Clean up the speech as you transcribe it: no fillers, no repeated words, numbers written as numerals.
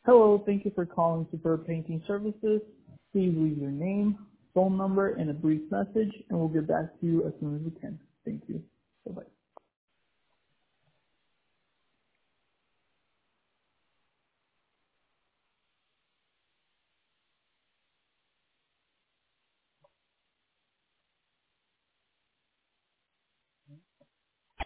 Hello, thank you for calling Superb Painting Services. Please leave your name, phone number, and a brief message, and we'll get back to you as soon as we can. Thank you. Bye-bye.